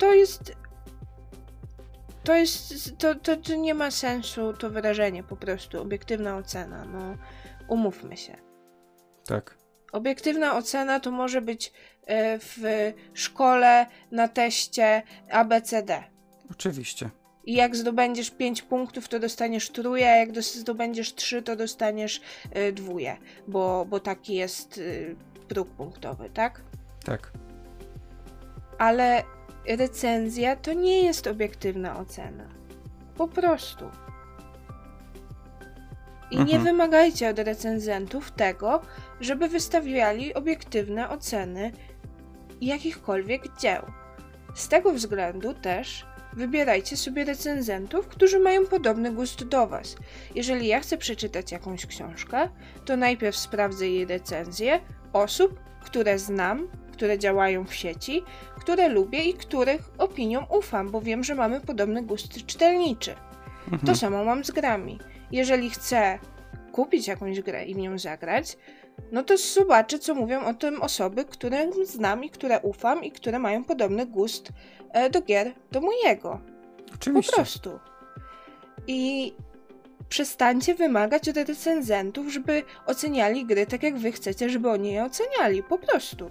S2: to nie ma sensu to wyrażenie, po prostu obiektywna ocena, no umówmy się.
S1: Tak.
S2: Obiektywna ocena to może być w szkole na teście ABCD.
S1: Oczywiście.
S2: I jak zdobędziesz 5 punktów, to dostaniesz trójkę, a jak zdobędziesz 3, to dostaniesz dwójkę, bo taki jest próg punktowy, tak?
S1: Tak.
S2: Ale recenzja to nie jest obiektywna ocena. Po prostu. I nie wymagajcie od recenzentów tego, żeby wystawiali obiektywne oceny jakichkolwiek dzieł. Z tego względu też wybierajcie sobie recenzentów, którzy mają podobny gust do was. Jeżeli ja chcę przeczytać jakąś książkę, to najpierw sprawdzę jej recenzję osób, które znam, które działają w sieci, które lubię i których opiniom ufam, bo wiem, że mamy podobny gust czytelniczy. To samo mam z grami. Jeżeli chcę kupić jakąś grę i w nią zagrać, no to zobaczę, co mówią o tym osoby, które znam i które ufam i które mają podobny gust do gier do mojego.
S1: Oczywiście.
S2: Po prostu. I przestańcie wymagać od recenzentów, żeby oceniali gry tak, jak wy chcecie, żeby oni je oceniali. Po prostu.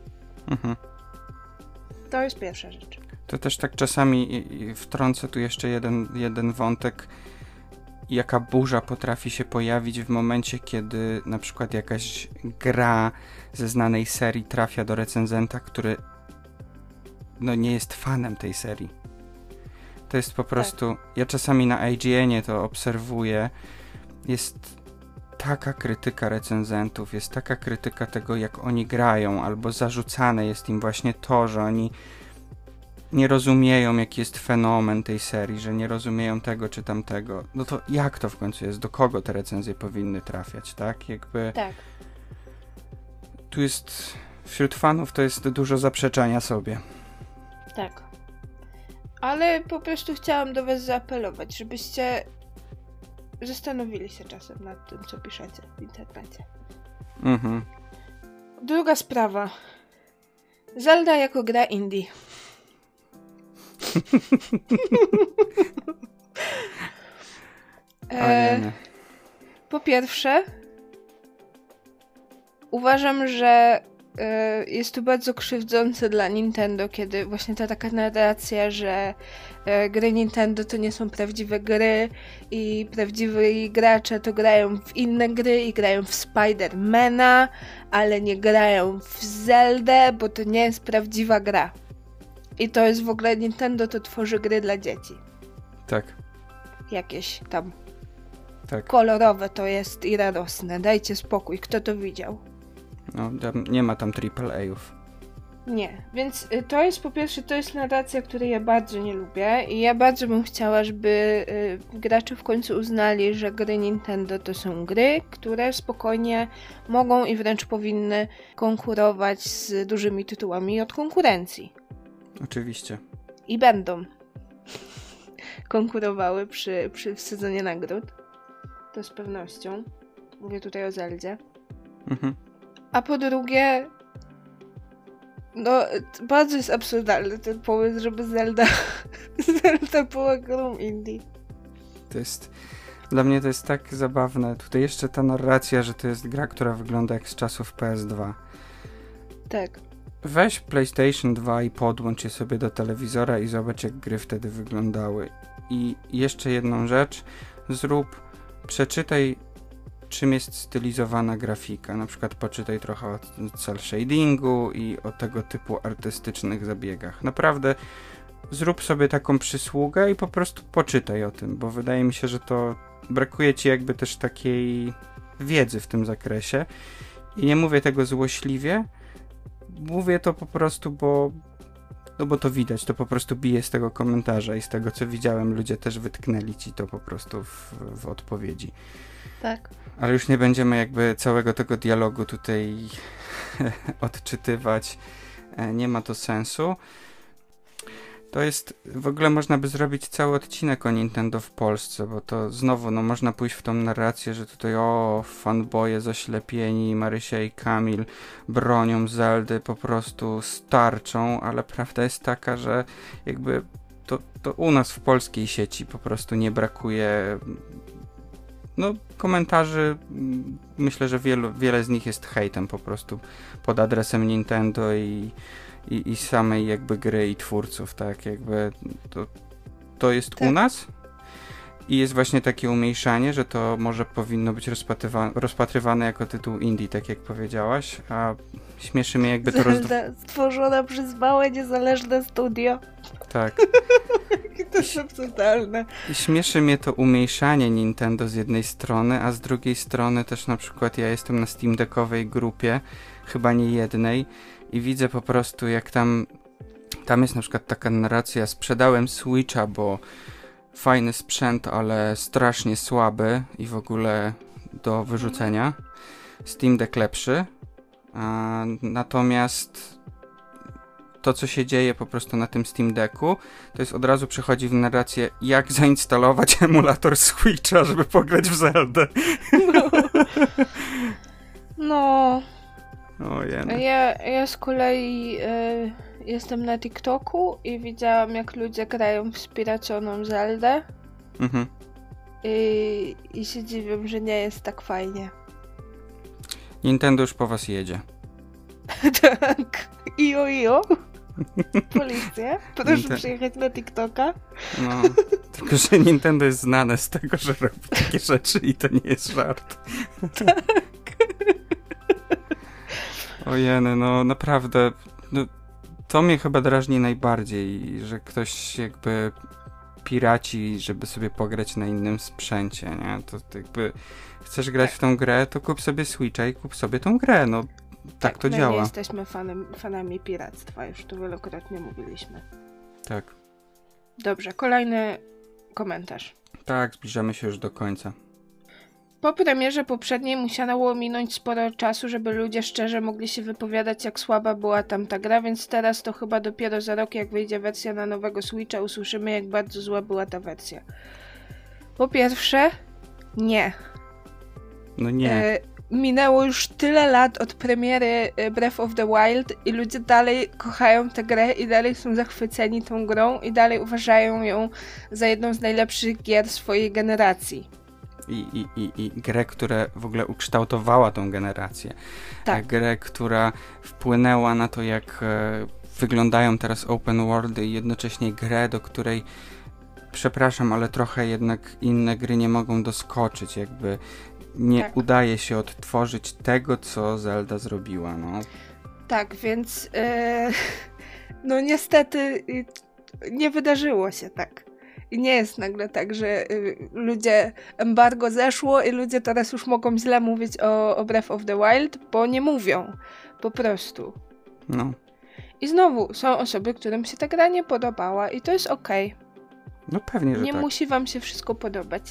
S2: To jest pierwsza rzecz.
S1: To też tak czasami wtrącę tu jeszcze jeden wątek, jaka burza potrafi się pojawić w momencie, kiedy na przykład jakaś gra ze znanej serii trafia do recenzenta, który nie jest fanem tej serii. To jest po prostu... Ja czasami na IGN-ie to obserwuję. Jest taka krytyka recenzentów, jest taka krytyka tego, jak oni grają, albo zarzucane jest im właśnie to, że oni nie rozumieją, jaki jest fenomen tej serii, że nie rozumieją tego czy tamtego. No to jak to w końcu jest? Do kogo te recenzje powinny trafiać, tak? Jakby...
S2: Tak.
S1: Tu jest... Wśród fanów to jest dużo zaprzeczania sobie.
S2: Tak. Ale po prostu chciałam do was zaapelować, żebyście zastanowili się czasem nad tym, co piszecie w internecie. Druga sprawa. Zelda jako gra indie. Po pierwsze, uważam, że jest to bardzo krzywdzące dla Nintendo, kiedy właśnie ta taka narracja, że gry Nintendo to nie są prawdziwe gry i prawdziwi gracze to grają w inne gry i grają w Spidermana, ale nie grają w Zeldę, bo to nie jest prawdziwa gra. I to jest w ogóle Nintendo to tworzy gry dla dzieci.
S1: Tak.
S2: Jakieś tam
S1: tak.
S2: Kolorowe to jest i radosne. Dajcie spokój, kto to widział?
S1: No, nie ma tam AAA-ów.
S2: Nie, więc to jest po pierwsze, to jest narracja, której ja bardzo nie lubię i ja bardzo bym chciała, żeby gracze w końcu uznali, że gry Nintendo to są gry, które spokojnie mogą i wręcz powinny konkurować z dużymi tytułami od konkurencji.
S1: Oczywiście.
S2: I będą konkurowały przy sezonie nagród. To z pewnością. Mówię tutaj o Zeldzie. A po drugie, no bardzo jest absurdalny ten pomysł, żeby Zelda była grą indie.
S1: Dla mnie to jest tak zabawne. Tutaj jeszcze ta narracja, że to jest gra, która wygląda jak z czasów PS2.
S2: Tak.
S1: Weź PlayStation 2 i podłącz je sobie do telewizora i zobacz, jak gry wtedy wyglądały. I jeszcze jedną rzecz, przeczytaj, czym jest stylizowana grafika. Na przykład poczytaj trochę o cel shadingu i o tego typu artystycznych zabiegach. Naprawdę zrób sobie taką przysługę i po prostu poczytaj o tym, bo wydaje mi się, że to brakuje ci jakby też takiej wiedzy w tym zakresie. I nie mówię tego złośliwie, mówię to po prostu, bo to widać, to po prostu bije z tego komentarza i z tego, co widziałem, ludzie też wytknęli ci to po prostu w odpowiedzi.
S2: Tak.
S1: Ale już nie będziemy jakby całego tego dialogu tutaj odczytywać. Nie ma to sensu. To jest, w ogóle można by zrobić cały odcinek o Nintendo w Polsce, bo to znowu, można pójść w tą narrację, że tutaj fanboye zaślepieni, Marysia i Kamil bronią Zeldy, po prostu starczą, ale prawda jest taka, że jakby to u nas w polskiej sieci po prostu nie brakuje komentarzy. Myślę, że wiele z nich jest hejtem po prostu pod adresem Nintendo i samej jakby gry i twórców, tak, jakby to jest tak. U nas i jest właśnie takie umniejszanie, że to może powinno być rozpatrywane jako tytuł indie, tak jak powiedziałaś, a śmieszy mnie jakby to
S2: stworzona przez małe, niezależne studio.
S1: Tak.
S2: To jest absurdalne.
S1: I śmieszy mnie to umniejszanie Nintendo z jednej strony, a z drugiej strony też na przykład ja jestem na Steam Deckowej grupie, chyba nie jednej, i widzę po prostu, jak tam jest na przykład taka narracja: sprzedałem Switcha, bo fajny sprzęt, ale strasznie słaby i w ogóle do wyrzucenia. Steam Deck lepszy. Natomiast to, co się dzieje po prostu na tym Steam Decku, to jest od razu przechodzi w narrację, jak zainstalować emulator Switcha, żeby pograć w Zeldę.
S2: No.
S1: Ojej.
S2: Ja z kolei jestem na TikToku i widziałam, jak ludzie grają w spiraconą Zeldę.
S1: Mhm.
S2: I się dziwię, że nie jest tak fajnie.
S1: Nintendo już po was jedzie.
S2: Tak. Ijo. Policja. Proszę przyjechać na TikToka.
S1: No, tylko że Nintendo jest znane z tego, że robi takie rzeczy i to nie jest żart.
S2: Tak.
S1: Ojeny, naprawdę, to mnie chyba drażni najbardziej, że ktoś jakby piraci, żeby sobie pograć na innym sprzęcie, nie? To jakby chcesz grać w tą grę, to kup sobie Switcha i kup sobie tą grę, tak to działa.
S2: My nie jesteśmy fanami piractwa, już to wielokrotnie mówiliśmy.
S1: Tak.
S2: Dobrze, kolejny komentarz.
S1: Tak, zbliżamy się już do końca.
S2: Po premierze poprzedniej musiało minąć sporo czasu, żeby ludzie szczerze mogli się wypowiadać, jak słaba była tamta gra, więc teraz to chyba dopiero za rok, jak wyjdzie wersja na nowego Switcha, usłyszymy, jak bardzo zła była ta wersja. Po pierwsze, nie.
S1: Nie.
S2: Minęło już tyle lat od premiery Breath of the Wild i ludzie dalej kochają tę grę i dalej są zachwyceni tą grą i dalej uważają ją za jedną z najlepszych gier swojej generacji.
S1: I grę, która w ogóle ukształtowała tą generację.
S2: Tak.
S1: Grę, która wpłynęła na to, jak wyglądają teraz open worldy i jednocześnie grę, do której, przepraszam, ale trochę jednak inne gry nie mogą doskoczyć, jakby nie udaje się odtworzyć tego, co Zelda zrobiła,
S2: Tak, więc niestety nie wydarzyło się tak. I nie jest nagle tak, że ludzie embargo zeszło i ludzie teraz już mogą źle mówić o Breath of the Wild, bo nie mówią. Po prostu. I znowu są osoby, którym się ta gra nie podobała i to jest okej.
S1: Pewnie, że
S2: nie
S1: tak.
S2: musi wam się wszystko podobać,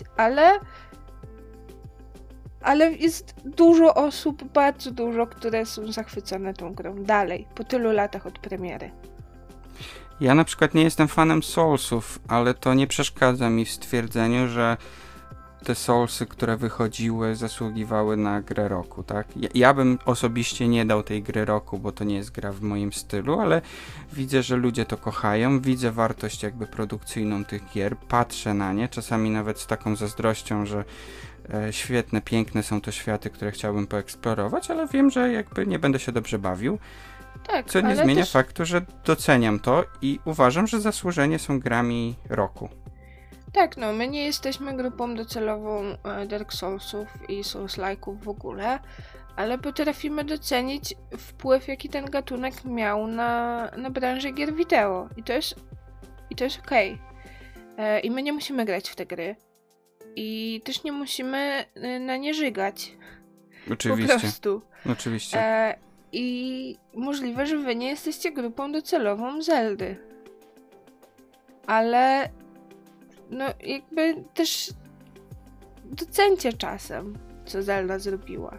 S2: ale jest dużo osób, bardzo dużo, które są zachwycone tą grą dalej, po tylu latach od premiery.
S1: Ja na przykład nie jestem fanem Soulsów, ale to nie przeszkadza mi w stwierdzeniu, że te Soulsy, które wychodziły, zasługiwały na grę roku, tak? Ja bym osobiście nie dał tej gry roku, bo to nie jest gra w moim stylu, ale widzę, że ludzie to kochają, widzę wartość jakby produkcyjną tych gier, patrzę na nie, czasami nawet z taką zazdrością, że świetne, piękne są to światy, które chciałbym poeksplorować, ale wiem, że jakby nie będę się dobrze bawił.
S2: Tak,
S1: Co nie
S2: ale
S1: zmienia
S2: też...
S1: faktu, że doceniam to i uważam, że zasłużenie są grami roku.
S2: Tak, no, my nie jesteśmy grupą docelową Dark Soulsów i Souls-like'ów w ogóle, ale potrafimy docenić wpływ, jaki ten gatunek miał na branżę gier wideo. I to jest okej. I my nie musimy grać w te gry. I też nie musimy na nie żygać.
S1: Oczywiście.
S2: Po prostu.
S1: Oczywiście.
S2: I możliwe, że wy nie jesteście grupą docelową Zeldy. Ale no jakby też docencie czasem, co Zelda zrobiła.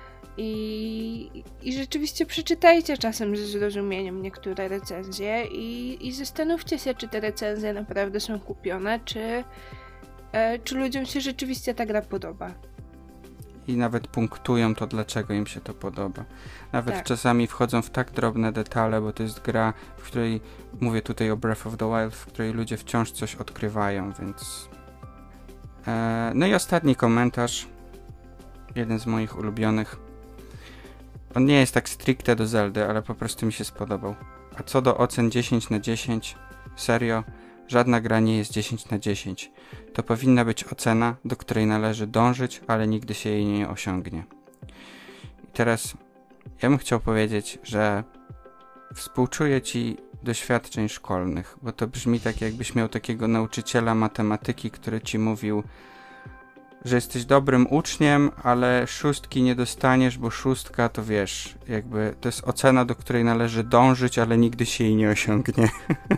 S2: I rzeczywiście przeczytajcie czasem ze zrozumieniem niektóre recenzje i zastanówcie się, czy te recenzje naprawdę są kupione, czy ludziom się rzeczywiście ta gra podoba.
S1: I nawet punktują to, dlaczego im się to podoba. Nawet
S2: Tak.
S1: czasami wchodzą w tak drobne detale, bo to jest gra, w której, mówię tutaj o Breath of the Wild, w której ludzie wciąż coś odkrywają, więc... No i ostatni komentarz, jeden z moich ulubionych. On nie jest tak stricte do Zeldy, ale po prostu mi się spodobał. A co do ocen 10 na 10, serio, żadna gra nie jest 10 na 10. To powinna być ocena, do której należy dążyć, ale nigdy się jej nie osiągnie. I teraz ja bym chciał powiedzieć, że współczuję ci doświadczeń szkolnych, bo to brzmi tak, jakbyś miał takiego nauczyciela matematyki, który ci mówił, że jesteś dobrym uczniem, ale 6 nie dostaniesz, bo 6 to wiesz, jakby to jest ocena, do której należy dążyć, ale nigdy się jej nie osiągnie.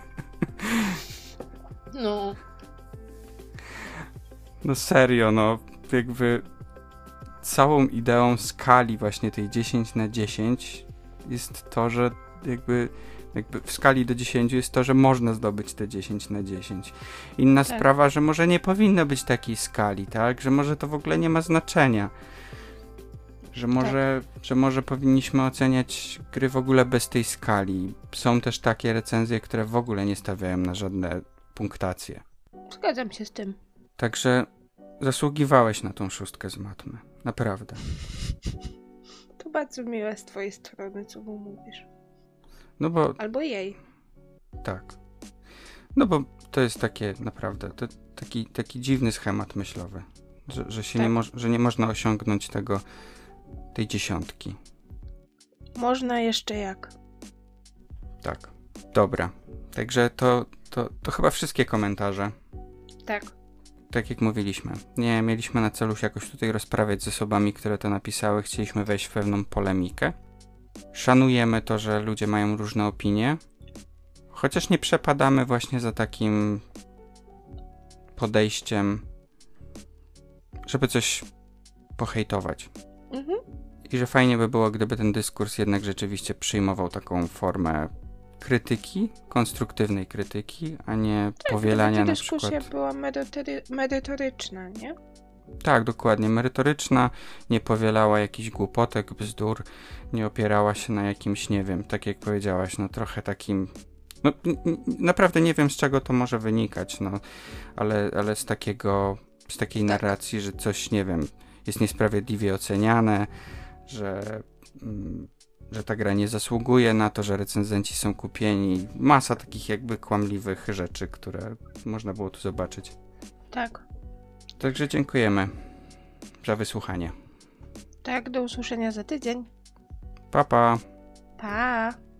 S2: No.
S1: No serio, no jakby całą ideą skali właśnie tej 10 na 10 jest to, że jakby w skali do 10 jest to, że można zdobyć te 10 na 10. Inna
S2: Tak.
S1: sprawa, że może nie powinno być takiej skali, tak? Że może to w ogóle nie ma znaczenia. Że może powinniśmy oceniać gry w ogóle bez tej skali. Są też takie recenzje, które w ogóle nie stawiają na żadne punktacje.
S2: Zgadzam się z tym.
S1: Także zasługiwałeś na tą 6 z matmy. Naprawdę.
S2: To bardzo miłe z twojej strony, co mu mówisz.
S1: No bo
S2: Albo jej.
S1: tak. No bo to jest takie naprawdę, to taki dziwny schemat myślowy. Że się
S2: Tak.
S1: że nie można osiągnąć tej 10.
S2: Można jeszcze jak.
S1: Tak. Dobra. Także to chyba wszystkie komentarze.
S2: Tak.
S1: Tak jak mówiliśmy. Nie mieliśmy na celu się jakoś tutaj rozprawiać z osobami, które to napisały. Chcieliśmy wejść w pewną polemikę. Szanujemy to, że ludzie mają różne opinie. Chociaż nie przepadamy właśnie za takim podejściem, żeby coś pohejtować.
S2: Mhm.
S1: I że fajnie by było, gdyby ten dyskurs jednak rzeczywiście przyjmował taką formę krytyki, konstruktywnej krytyki, a nie powielania na przykład...
S2: dyskusja była merytoryczna, nie?
S1: Tak, dokładnie. Merytoryczna, nie powielała jakichś głupotek, bzdur, nie opierała się na jakimś, nie wiem, tak jak powiedziałaś, no trochę takim... No, naprawdę nie wiem, z czego to może wynikać, no, ale z takiej narracji, że coś, nie wiem, jest niesprawiedliwie oceniane, że ta gra nie zasługuje na to, że recenzenci są kupieni. Masa takich jakby kłamliwych rzeczy, które można było tu zobaczyć.
S2: Tak.
S1: Także dziękujemy za wysłuchanie.
S2: Tak, do usłyszenia za tydzień.
S1: Pa, pa.
S2: Pa!